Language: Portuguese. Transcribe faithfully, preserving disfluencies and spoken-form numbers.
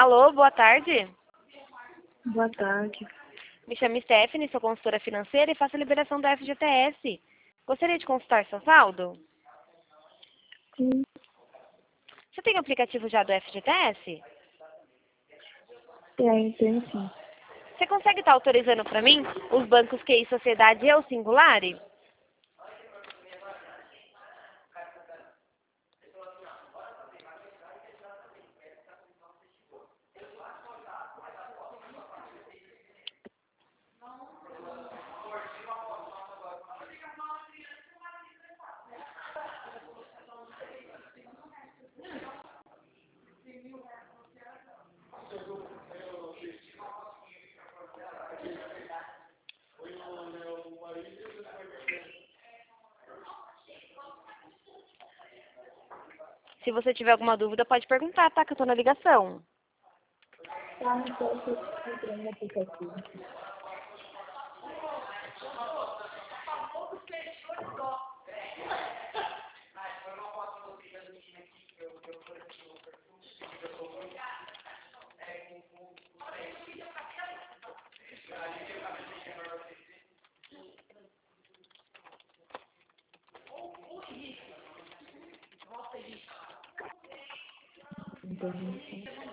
Alô, boa tarde. Boa tarde. Me chamo Stephanie, sou consultora financeira e faço a liberação do F G T S. Gostaria de consultar seu saldo? Sim, Você tem o aplicativo já do F G T S? tem, tem sim. Você consegue estar autorizando para mim os bancos Q I Sociedade e o Singular? Se você tiver alguma dúvida, pode perguntar, tá? Que eu tô na ligação. Tá, então eu estou entrando no aplicativo. Então,